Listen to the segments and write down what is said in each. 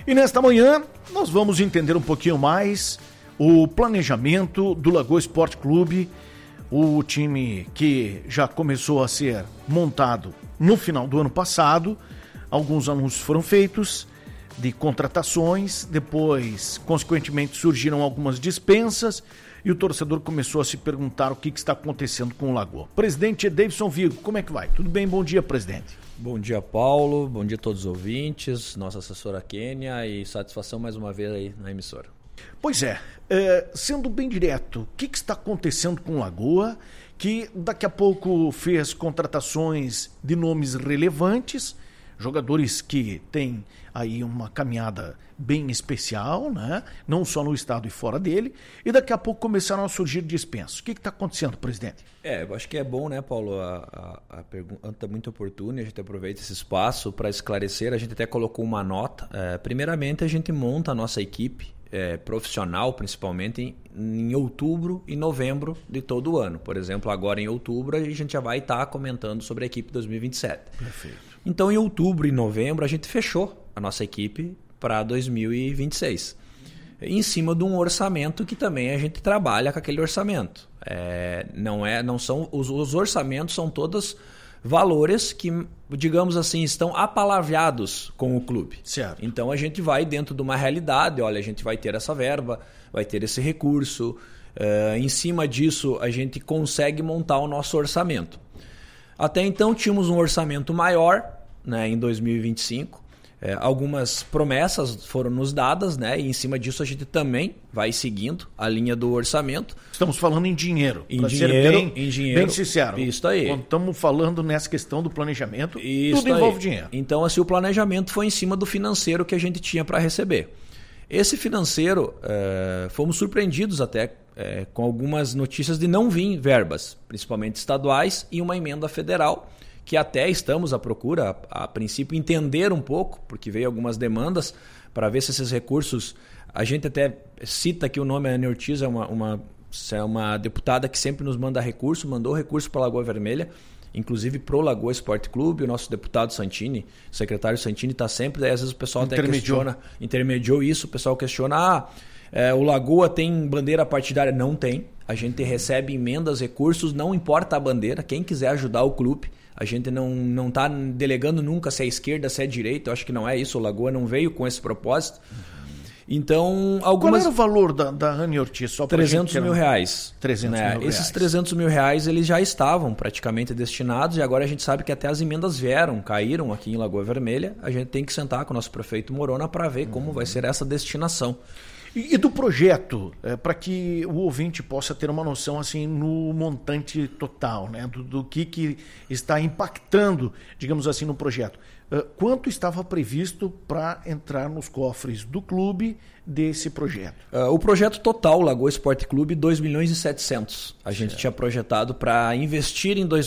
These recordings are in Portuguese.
E nesta manhã nós vamos entender um pouquinho mais o planejamento do Lagoa Esporte Clube, o time que já começou a ser montado no final do ano passado. Alguns anúncios foram feitos de contratações, depois, consequentemente, surgiram algumas dispensas e o torcedor começou a se perguntar o que está acontecendo com o Lagoa. Presidente Davidson Vigo, como é que vai? Tudo bem? Bom dia, presidente. Bom dia, Paulo. Bom dia a todos os ouvintes, nossa assessora Kênia, e satisfação mais uma vez aí na emissora. Pois é, sendo bem direto, o que está acontecendo com o Lagoa, que daqui a pouco fez contratações de nomes relevantes, jogadores que têm aí uma caminhada bem especial, né? Não só no estado e fora dele, e daqui a pouco começaram a surgir dispensas. O que está acontecendo, presidente? Eu acho que é bom, né, Paulo? A pergunta é muito oportuna, a gente aproveita esse espaço para esclarecer. A gente até colocou uma nota. Primeiramente, a gente monta a nossa equipe profissional, principalmente em outubro e novembro de todo o ano. Por exemplo, agora em outubro a gente já vai estar comentando sobre a equipe 2027. Perfeito. Então, em outubro e novembro, a gente fechou a nossa equipe para 2026. Em cima de um orçamento que também a gente trabalha com aquele orçamento. Os orçamentos são todos valores que, digamos assim, estão apalavrados com o clube. Certo. Então a gente vai dentro de uma realidade, olha, a gente vai ter essa verba, vai ter esse recurso, em cima disso a gente consegue montar o nosso orçamento. Até então tínhamos um orçamento maior, né, em 2025, algumas promessas foram nos dadas, né, e em cima disso a gente também vai seguindo a linha do orçamento. Estamos falando em dinheiro, para ser bem sincero. Isso aí. Quando estamos falando nessa questão do planejamento, isso tudo envolve dinheiro. Então, assim, o planejamento foi em cima do financeiro que a gente tinha para receber. Esse financeiro, fomos surpreendidos até com algumas notícias de não vir verbas, principalmente estaduais, e uma emenda federal, que até estamos à procura, a princípio, entender um pouco, porque veio algumas demandas para ver se esses recursos... A gente até cita aqui o nome, a Ana Ortiz é uma deputada que sempre nos manda recurso, mandou recurso para a Lagoa Vermelha, inclusive para o Lagoa Esporte Clube. O nosso deputado Santini, o secretário Santini, está sempre, daí às vezes o pessoal até questiona, intermediou isso, o pessoal questiona, o Lagoa tem bandeira partidária? Não tem, a gente recebe emendas, recursos, não importa a bandeira, quem quiser ajudar o clube. A gente não está delegando nunca se é esquerda, se é direita, eu acho que não é isso, o Lagoa não veio com esse propósito. Então, Qual era o valor da Ana Ortiz? Só 300 mil reais. 300 mil reais. Esses 300 mil reais eles já estavam praticamente destinados, e agora a gente sabe que até as emendas caíram aqui em Lagoa Vermelha. A gente tem que sentar com o nosso prefeito Morona para ver como vai ser essa destinação. E do projeto, para que o ouvinte possa ter uma noção assim no montante total, né, do que está impactando, digamos assim, no projeto. Quanto estava previsto para entrar nos cofres do clube desse projeto? O projeto total, Lagoa Esporte Clube, 2.700.000. A gente tinha projetado para investir em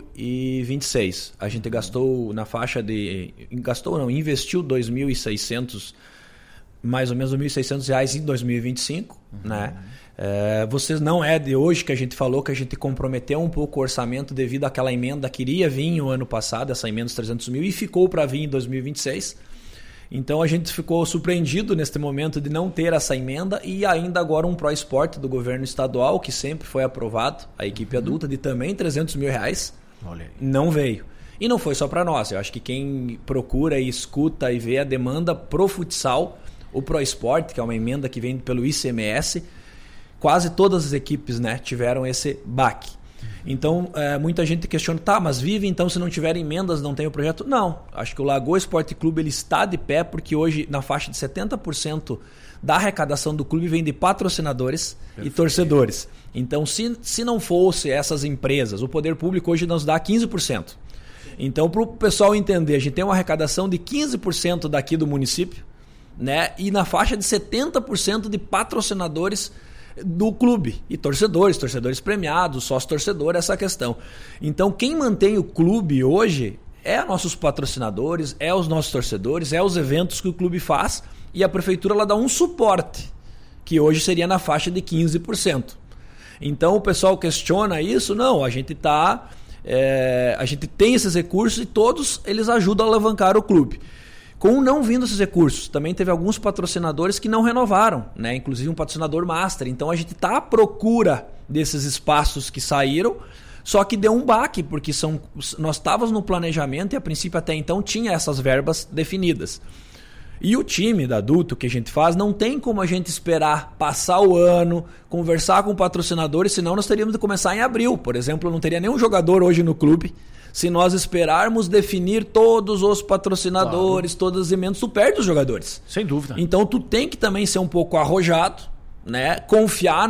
2026. A gente gastou na faixa de... investiu 2.600, mais ou menos R$1.600 em 2025, né? Vocês não é de hoje que a gente falou que a gente comprometeu um pouco o orçamento devido àquela emenda que iria vir o ano passado, essa emenda dos 300 mil, e ficou para vir em 2026. Então a gente ficou surpreendido neste momento de não ter essa emenda, e ainda agora um Pro-Esporte do governo estadual, que sempre foi aprovado, a equipe adulta, de também 300 mil reais, não veio. E não foi só para nós, eu acho que quem procura e escuta e vê a demanda pro futsal, o Pro-Esporte, que é uma emenda que vem pelo ICMS, quase todas as equipes, né, tiveram esse baque. Então, muita gente questiona, mas vive então se não tiver emendas, não tem o projeto? Não, acho que o Lagoa Esporte Clube ele está de pé, porque hoje na faixa de 70% da arrecadação do clube vem de patrocinadores e torcedores. Então, se não fosse essas empresas, o poder público hoje nos dá 15%. Então, para o pessoal entender, a gente tem uma arrecadação de 15% daqui do município, né? E na faixa de 70% de patrocinadores do clube e torcedores premiados, sócio-torcedor, essa questão. Então, quem mantém o clube hoje é nossos patrocinadores, é os nossos torcedores, é os eventos que o clube faz, e a prefeitura ela dá um suporte, que hoje seria na faixa de 15%. Então, o pessoal questiona isso? Não, a gente tem esses recursos e todos eles ajudam a alavancar o clube. Com não vindo esses recursos, também teve alguns patrocinadores que não renovaram, né? Inclusive um patrocinador master. Então a gente está à procura desses espaços que saíram, só que deu um baque, porque nós estávamos no planejamento e a princípio até então tinha essas verbas definidas. E o time da Adulto que a gente faz, não tem como a gente esperar passar o ano, conversar com patrocinadores, senão nós teríamos de começar em abril. Por exemplo, não teria nenhum jogador hoje no clube. Se nós esperarmos definir todos os patrocinadores, claro, todas as emendas, tu perde os jogadores. Sem dúvida. Então tu tem que também ser um pouco arrojado, né? Confiar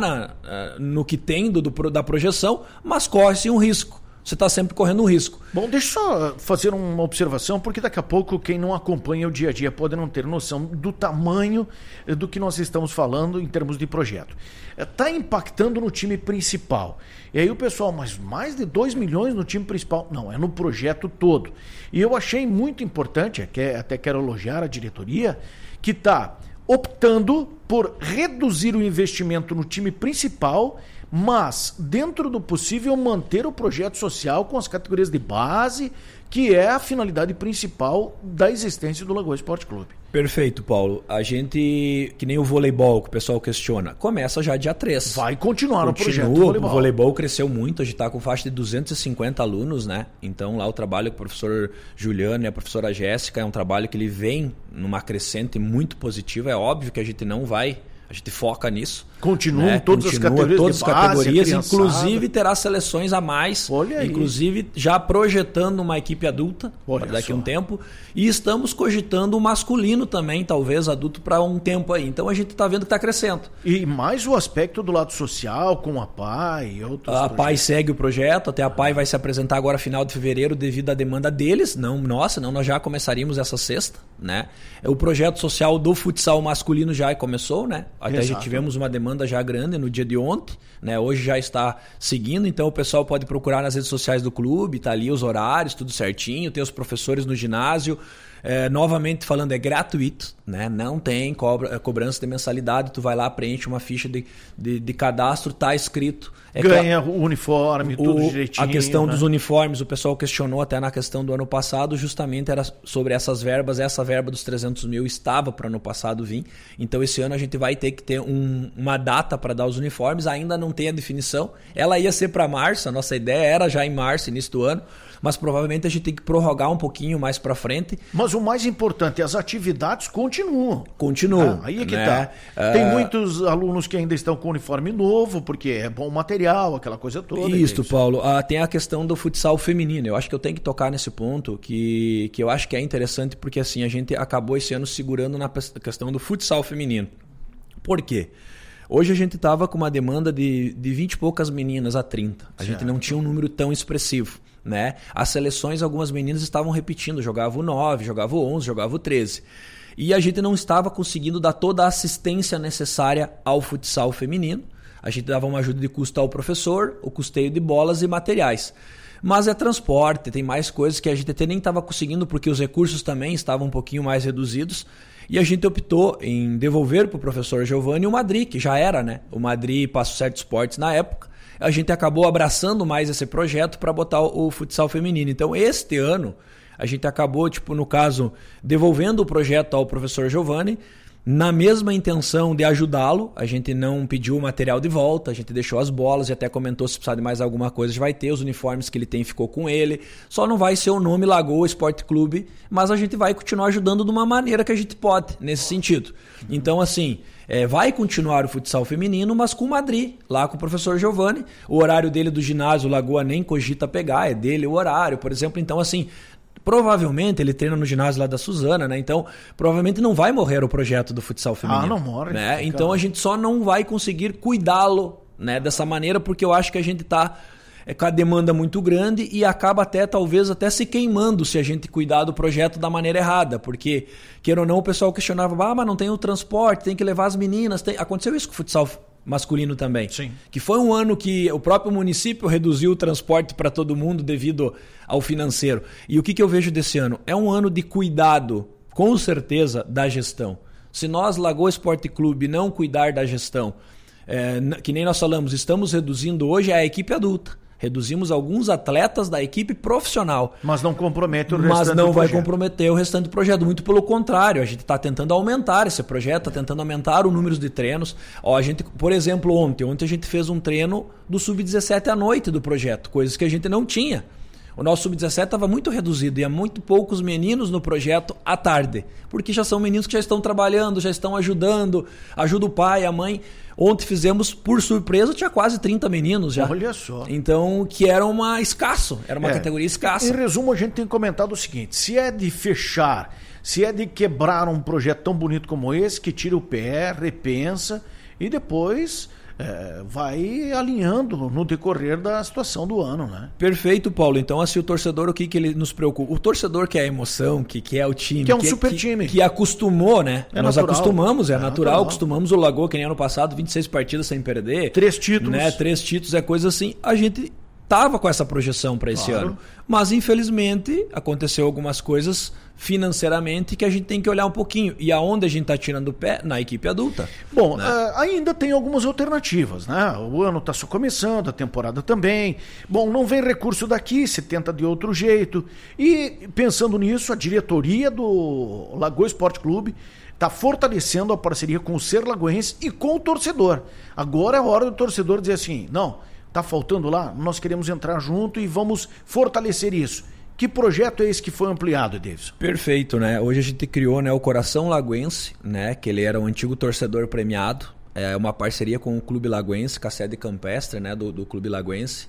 no que tem da projeção, mas corre-se um risco. Você está sempre correndo um risco. Bom, deixa eu só fazer uma observação, porque daqui a pouco quem não acompanha o dia a dia pode não ter noção do tamanho do que nós estamos falando em termos de projeto. Está impactando no time principal. E aí o pessoal, mas mais de 2 milhões no time principal? Não, é no projeto todo. E eu achei muito importante, até quero elogiar a diretoria, que está optando por reduzir o investimento no time principal, mas, dentro do possível, manter o projeto social com as categorias de base, que é a finalidade principal da existência do Lagoa Esporte Clube. Perfeito, Paulo. A gente, que nem o voleibol, que o pessoal questiona, começa já dia 3. Vai continuar o projeto do voleibol. O voleibol cresceu muito, a gente está com faixa de 250 alunos, né? Então lá o trabalho com o professor Juliano e a professora Jéssica é um trabalho que ele vem numa crescente muito positiva. É óbvio que a gente foca nisso. Continuam, né? Todas as categorias, inclusive terá seleções a mais. Olha aí. Inclusive já projetando uma equipe adulta para daqui a um tempo. E estamos cogitando o masculino também, talvez adulto, para um tempo aí. Então a gente está vendo que está crescendo. E mais o aspecto do lado social, com a PAI e outros projetos. A PAI segue o projeto, até a PAI vai se apresentar agora final de fevereiro devido à demanda deles. Não nossa, não, nós já começaríamos essa sexta, né? O projeto social do futsal masculino já começou, né? Até a gente tivemos uma demanda já grande no dia de ontem, né? Hoje já está seguindo, então o pessoal pode procurar nas redes sociais do clube, tá ali os horários, tudo certinho, tem os professores no ginásio. Novamente falando, é gratuito, né? Não tem cobrança de mensalidade, tu vai lá, preenche uma ficha de cadastro, tá escrito. Ganha o uniforme, tudo direitinho. A questão, né, dos uniformes, o pessoal questionou até na questão do ano passado, justamente era sobre essas verbas. Essa verba dos 300 mil estava para ano passado vir, então esse ano a gente vai ter que ter uma data para dar os uniformes, ainda não tem a definição. Ela ia ser para março, a nossa ideia era já em março, início do ano, mas provavelmente a gente tem que prorrogar um pouquinho mais para frente. Mas o mais importante, as atividades continuam. Continuam. Aí é que tá. Tem muitos alunos que ainda estão com uniforme novo, porque é bom material, aquela coisa toda. Isso, Paulo. Tem a questão do futsal feminino. Eu acho que eu tenho que tocar nesse ponto, que eu acho que é interessante, porque assim, a gente acabou esse ano segurando na questão do futsal feminino. Por quê? Hoje a gente estava com uma demanda de 20 e poucas meninas a 30. A gente não tinha um número tão expressivo, né? As seleções, algumas meninas estavam repetindo, jogavam o 9, jogavam o 11, jogavam o 13. E a gente não estava conseguindo dar toda a assistência necessária ao futsal feminino. A gente dava uma ajuda de custo ao professor, o custeio de bolas e materiais. Mas é transporte, tem mais coisas que a gente até nem estava conseguindo, porque os recursos também estavam um pouquinho mais reduzidos. E a gente optou em devolver para o professor Giovanni o Madri, que já era, né? O Madri Passo Certo Esportes na época. A gente acabou abraçando mais esse projeto para botar o futsal feminino. Então, este ano, a gente acabou, no caso, devolvendo o projeto ao professor Giovanni, na mesma intenção de ajudá-lo. A gente não pediu o material de volta, a gente deixou as bolas e até comentou se precisar de mais alguma coisa, já vai ter os uniformes que ele tem, ficou com ele. Só não vai ser o nome Lagoa Esporte Clube, mas a gente vai continuar ajudando de uma maneira que a gente pode, nesse sentido. Então, assim, vai continuar o futsal feminino, mas com o Madri, lá com o professor Giovanni. O horário dele do ginásio, o Lagoa nem cogita pegar, é dele o horário, por exemplo. Então, assim, provavelmente ele treina no ginásio lá da Suzana, né? Então, provavelmente não vai morrer o projeto do futsal feminino. Não morre. Né? Então, a gente só não vai conseguir cuidá-lo, né, dessa maneira, porque eu acho que a gente está com a demanda muito grande e acaba talvez até se queimando se a gente cuidar do projeto da maneira errada, porque, queira ou não, o pessoal questionava, mas não tem o transporte, tem que levar as meninas. Aconteceu isso com o futsal masculino também. Sim. Que foi um ano que o próprio município reduziu o transporte para todo mundo devido ao financeiro. E o que eu vejo desse ano? É um ano de cuidado, com certeza, da gestão. Se nós, Lagoa Esporte Clube, não cuidar da gestão, que nem nós falamos, estamos reduzindo hoje a equipe adulta. Reduzimos alguns atletas da equipe profissional. Mas não compromete o restante do projeto. Mas não vai comprometer o restante do projeto. Muito pelo contrário, a gente está tentando aumentar esse projeto, está tentando aumentar o número de treinos. Ó, a gente, por exemplo, ontem a gente fez um treino do Sub-17 à noite do projeto, coisas que a gente não tinha. O nosso Sub-17 estava muito reduzido e há muito poucos meninos no projeto à tarde, porque já são meninos que já estão trabalhando, já estão ajudando, ajuda o pai, a mãe. Ontem fizemos, por surpresa, tinha quase 30 meninos já. Olha só. Então, que era uma categoria escassa. Em resumo, a gente tem comentado o seguinte, se é de fechar, se é de quebrar um projeto tão bonito como esse, que tira o pé, repensa e depois vai alinhando no decorrer da situação do ano, né? Perfeito, Paulo. Então, assim, o torcedor, o que ele nos preocupa? O torcedor quer a emoção, que é o time. Que é um super time. Que acostumou, né? Nós acostumamos, natural. Acostumamos o Lagoa, que nem ano passado, 26 partidas sem perder. 3 títulos. Né? 3 títulos, é coisa assim. A gente tava com essa projeção para esse ano. Mas, infelizmente, aconteceu algumas coisas financeiramente que a gente tem que olhar um pouquinho. E aonde a gente está tirando o pé? Na equipe adulta. Bom, ainda tem algumas alternativas, né? O ano está só começando, a temporada também. Bom, não vem recurso daqui, se tenta de outro jeito. E pensando nisso, a diretoria do Lagoa Esporte Clube está fortalecendo a parceria com o Ser Lagoense e com o torcedor. Agora é a hora do torcedor dizer assim, não, está faltando lá, nós queremos entrar junto e vamos fortalecer isso. Que projeto é esse que foi ampliado, Davidson? Perfeito, né? Hoje a gente criou, né, o Coração Lagoense, né, que ele era um antigo torcedor premiado, é uma parceria com o Clube Lagoense, com a sede campestre, né, do Clube Lagoense.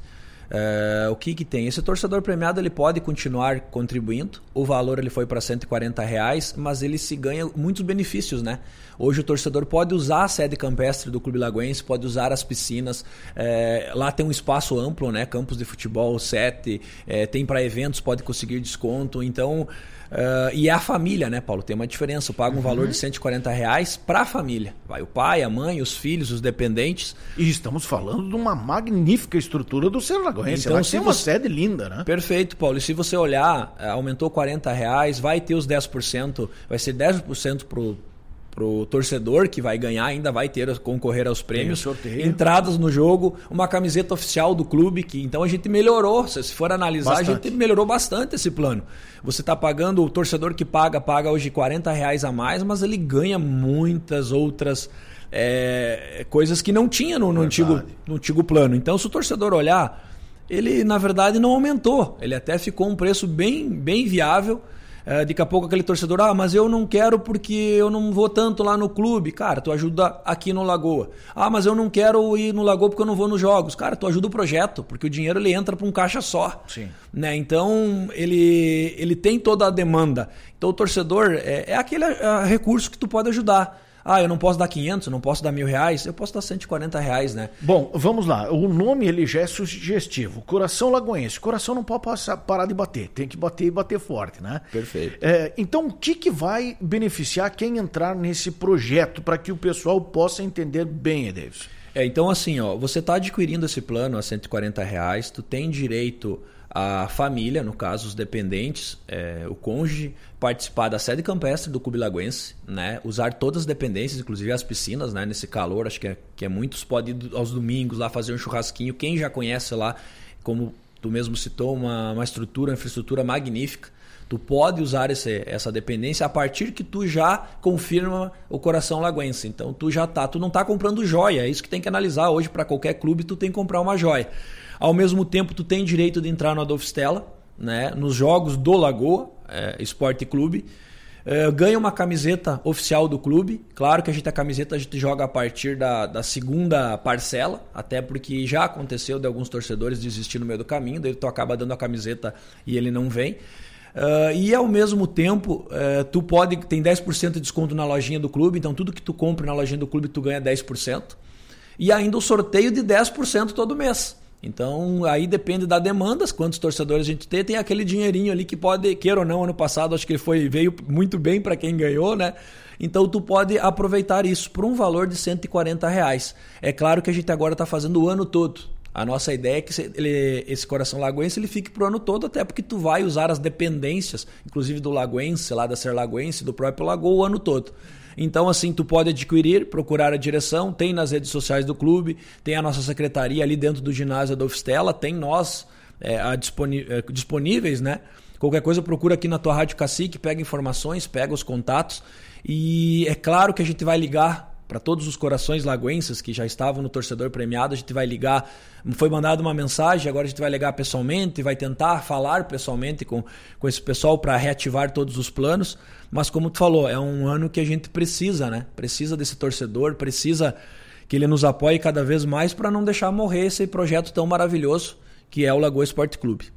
O que tem? Esse torcedor premiado ele pode continuar contribuindo, o valor ele foi para R$140, mas ele se ganha muitos benefícios, né? Hoje o torcedor pode usar a sede campestre do Clube Lagoense, pode usar as piscinas, lá tem um espaço amplo, né? Campos de futebol, 7, tem para eventos, pode conseguir desconto, então... e é a família, né, Paulo? Tem uma diferença. Eu pago um valor de R$140 para a família. Vai o pai, a mãe, os filhos, os dependentes. E estamos falando de uma magnífica estrutura do Ser Lagoense. Então, tem uma sede linda, né? Perfeito, Paulo. E se você olhar, aumentou R$40, vai ter os 10%, vai ser 10% pro torcedor que vai ganhar, ainda vai concorrer aos prêmios, entradas no jogo, uma camiseta oficial do clube, que então a gente melhorou, se for analisar, bastante. A gente melhorou bastante esse plano. Você está pagando, o torcedor que paga hoje R$40 a mais, mas ele ganha muitas outras coisas que não tinha no antigo plano. Então, se o torcedor olhar, ele na verdade não aumentou, ele até ficou um preço bem, bem viável. Daqui a pouco aquele torcedor, mas eu não quero porque eu não vou tanto lá no clube. Cara, tu ajuda aqui no Lagoa. Mas eu não quero ir no Lagoa porque eu não vou nos jogos. Cara, tu ajuda o projeto, porque o dinheiro ele entra para um caixa só. Sim. Né? Então, ele tem toda a demanda. Então, o torcedor é aquele recurso que tu pode ajudar. Eu não posso dar 500, eu não posso dar R$1.000, eu posso dar R$140, né? Bom, vamos lá. O nome ele já é sugestivo. Coração Lagoense. Coração não pode parar de bater. Tem que bater e bater forte, né? Perfeito. Então, o que vai beneficiar quem entrar nesse projeto para que o pessoal possa entender bem, Davidson? Então, assim, você está adquirindo esse plano a R$140, tu tem direito a família, no caso os dependentes, o cônjuge, participar da sede campestre do Clube Lagoense, né? Usar todas as dependências, inclusive as piscinas, né? Nesse calor, acho que é muitos podem ir aos domingos lá fazer um churrasquinho. Quem já conhece lá, como tu mesmo citou, uma infraestrutura magnífica. Tu pode usar essa dependência a partir que tu já confirma o Coração Lagoense. Então tu não está comprando joia, é isso que tem que analisar hoje. Para qualquer clube tu tem que comprar uma joia. Ao mesmo tempo tu tem direito de entrar no Adolfo Stella, né, nos jogos do Lagoa Esporte Clube. Ganha uma camiseta oficial do clube. Claro que a camiseta a gente joga a partir da segunda parcela, até porque já aconteceu de alguns torcedores desistir no meio do caminho, daí tu acaba dando a camiseta e ele não vem. E ao mesmo tempo, tem 10% de desconto na lojinha do clube, então tudo que tu compra na lojinha do clube tu ganha 10%. E ainda o sorteio de 10% todo mês. Então aí depende da demanda, quantos torcedores a gente tem aquele dinheirinho ali que pode, queira ou não, ano passado acho que ele veio muito bem para quem ganhou, né? Então tu pode aproveitar isso por um valor de R$140. É claro que a gente agora está fazendo o ano todo. A nossa ideia é que esse Coração Lagoense ele fique pro ano todo, até porque tu vai usar as dependências, inclusive do Lagoense, lá da Ser Lagoense, do próprio Lagoa, o ano todo. Então, assim, tu pode adquirir, procurar a direção, tem nas redes sociais do clube, tem a nossa secretaria ali dentro do ginásio Adolfo Stella, tem nós disponíveis, né? Qualquer coisa procura aqui na tua Rádio Cacique, pega informações, pega os contatos e é claro que a gente vai ligar para todos os corações lagoenses que já estavam no torcedor premiado, a gente vai ligar, foi mandada uma mensagem, agora a gente vai ligar pessoalmente, vai tentar falar pessoalmente com esse pessoal para reativar todos os planos, mas como tu falou, é um ano que a gente precisa, né? Precisa desse torcedor, precisa que ele nos apoie cada vez mais para não deixar morrer esse projeto tão maravilhoso que é o Lagoa Esporte Clube.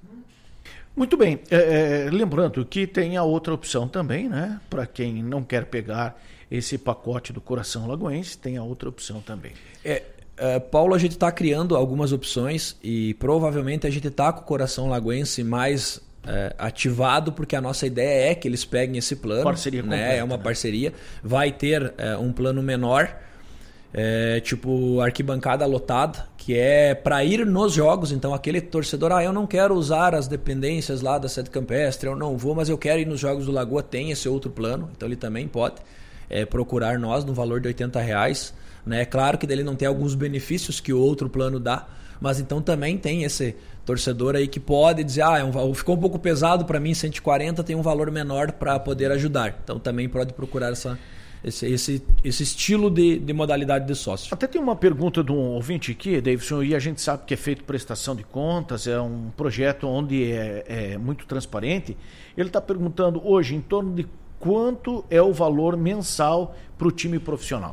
Muito bem, lembrando que tem a outra opção também, né? Para quem não quer pegar esse pacote do Coração Lagoense, tem a outra opção também. Paulo, a gente está criando algumas opções e provavelmente a gente está com o Coração Lagoense mais ativado, porque a nossa ideia é que eles peguem esse plano. Parceria completa, né? É uma parceria. Vai ter um plano menor, tipo arquibancada lotada, que é para ir nos jogos. Então aquele torcedor, eu não quero usar as dependências lá da sede campestre, eu não vou, mas eu quero ir nos jogos do Lagoa, tem esse outro plano, então ele também pode procurar nós no valor de R$80, né? Claro que dele não tem alguns benefícios que o outro plano dá, mas então também tem esse torcedor aí que pode dizer, ficou um pouco pesado para mim, 140, tem um valor menor para poder ajudar. Então também pode procurar esse estilo de modalidade de sócio. Até tem uma pergunta de um ouvinte aqui, Davidson, e a gente sabe que é feito prestação de contas, é um projeto onde é muito transparente. Ele está perguntando hoje em torno de quanto é o valor mensal para o time profissional.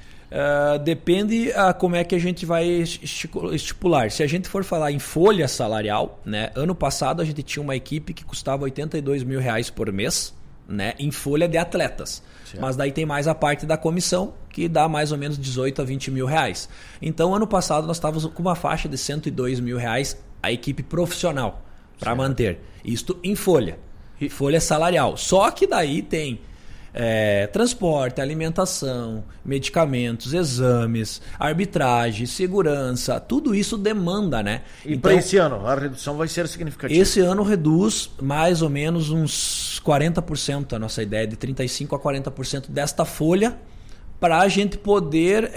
Depende como é que a gente vai estipular. Se a gente for falar em folha salarial, né, ano passado a gente tinha uma equipe que custava R$82 mil por mês, né, em folha de atletas. Certo. Mas daí tem mais a parte da comissão, que dá mais ou menos 18 a 20 mil reais. Então, ano passado nós estávamos com uma faixa de 102 mil reais a equipe profissional para manter. Isto em folha. Folha salarial. Só que daí tem transporte, alimentação, medicamentos, exames, arbitragem, segurança, tudo isso demanda, né? E então, para esse ano, a redução vai ser significativa? Esse ano reduz mais ou menos uns 40%, a nossa ideia é de 35% a 40% desta folha para a gente poder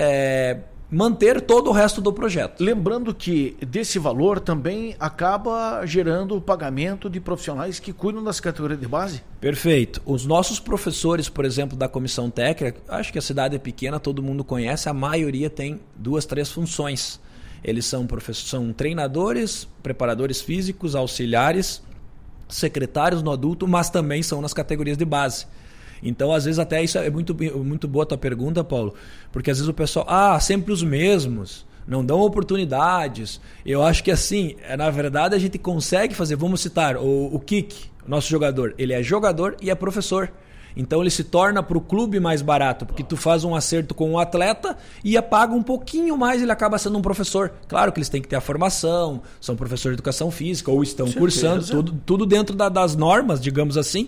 manter todo o resto do projeto. Lembrando que desse valor também acaba gerando o pagamento de profissionais que cuidam das categorias de base? Perfeito. Os nossos professores, por exemplo, da comissão técnica, acho que a cidade é pequena, todo mundo conhece, a maioria tem 2, 3 funções. Eles são treinadores, preparadores físicos, auxiliares, secretários no adulto, mas também são nas categorias de base. Então, às vezes, até isso é muito boa a tua pergunta, Paulo, porque às vezes o pessoal, sempre os mesmos, não dão oportunidades. Eu acho que assim, na verdade, a gente consegue fazer, vamos citar o Kik, nosso jogador, ele é jogador e é professor. Então ele se torna para o clube mais barato, porque tu faz um acerto com o atleta e paga um pouquinho mais, ele acaba sendo um professor. Claro que eles têm que ter a formação, são professores de educação física ou estão cursando, tudo dentro das normas, digamos assim.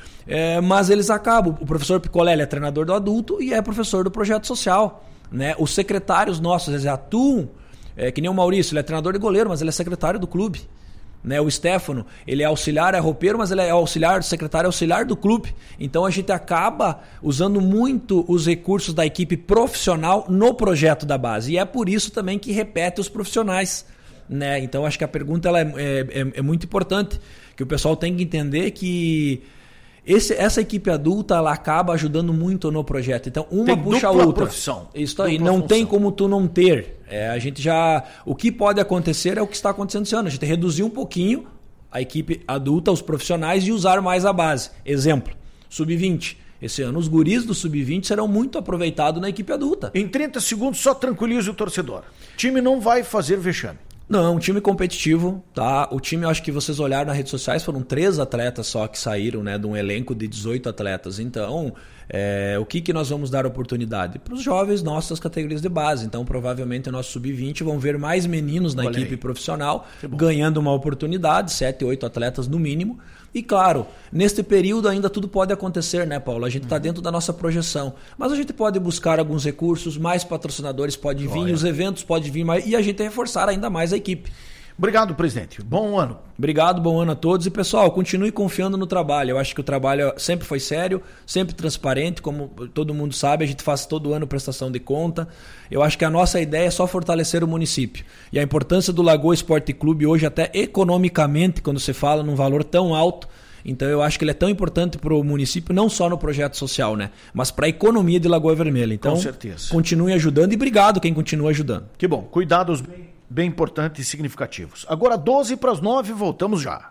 Mas eles acabam, o professor Picolé é treinador do adulto e é professor do projeto social, né? Os secretários nossos, eles atuam, que nem o Maurício, ele é treinador de goleiro, mas ele é secretário do clube, né? O Stefano, ele é auxiliar, é roupeiro, mas ele é auxiliar, secretário auxiliar do clube. Então a gente acaba usando muito os recursos da equipe profissional no projeto da base, e é por isso também que repete os profissionais, né? Então acho que a pergunta ela é muito importante, que o pessoal tem que entender que essa equipe adulta ela acaba ajudando muito no projeto. Então, uma puxa a outra. Profissão. Isso aí, não tem como tu não ter. A gente o que pode acontecer é o que está acontecendo esse ano. A gente reduziu um pouquinho a equipe adulta, os profissionais, e usar mais a base. Exemplo, Sub-20. Esse ano os guris do Sub-20 serão muito aproveitados na equipe adulta. Em 30 segundos, só tranquilize o torcedor. O time não vai fazer vexame. Não, um time competitivo, tá? O time, eu acho que vocês olharam nas redes sociais, foram 3 atletas só que saíram, né, de um elenco de 18 atletas. Então, o que nós vamos dar oportunidade? Para os jovens nossos das categorias de base. Então, provavelmente, o nosso Sub-20 vão ver mais meninos na equipe profissional, ganhando uma oportunidade, 7, 8 atletas no mínimo. E claro, neste período ainda tudo pode acontecer, né, Paulo? A gente está dentro da nossa projeção. Mas a gente pode buscar alguns recursos, mais patrocinadores podem vir, os eventos podem vir mais, e a gente reforçar ainda mais a equipe. Obrigado, presidente. Bom ano. Obrigado, bom ano a todos. E, pessoal, continue confiando no trabalho. Eu acho que o trabalho sempre foi sério, sempre transparente, como todo mundo sabe, a gente faz todo ano prestação de conta. Eu acho que a nossa ideia é só fortalecer o município. E a importância do Lagoa Esporte Clube hoje, até economicamente, quando você fala num valor tão alto, então eu acho que ele é tão importante para o município, não só no projeto social, né? Mas para a economia de Lagoa Vermelha. Então, com certeza. Continue ajudando e obrigado quem continua ajudando. Que bom, cuidados bem importantes e significativos. Agora 8:50, voltamos já.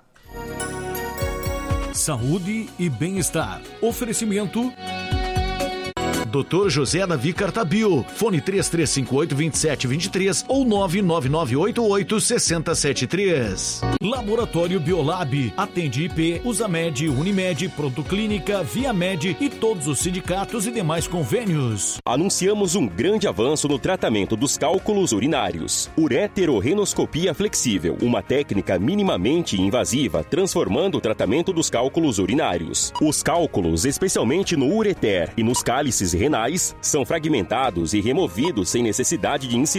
Saúde e bem-estar. Oferecimento Dr. José Davi Cartabio, fone 3358-2723 ou 99988-6073. Laboratório Biolab, atende IP, Usamed, Unimed, Pronto Clínica, Viamed e todos os sindicatos e demais convênios. Anunciamos um grande avanço no tratamento dos cálculos urinários. Ureterorrenoscopia flexível, uma técnica minimamente invasiva, transformando o tratamento dos cálculos urinários. Os cálculos, especialmente no ureter e nos cálices renais, são fragmentados e removidos sem necessidade de incisão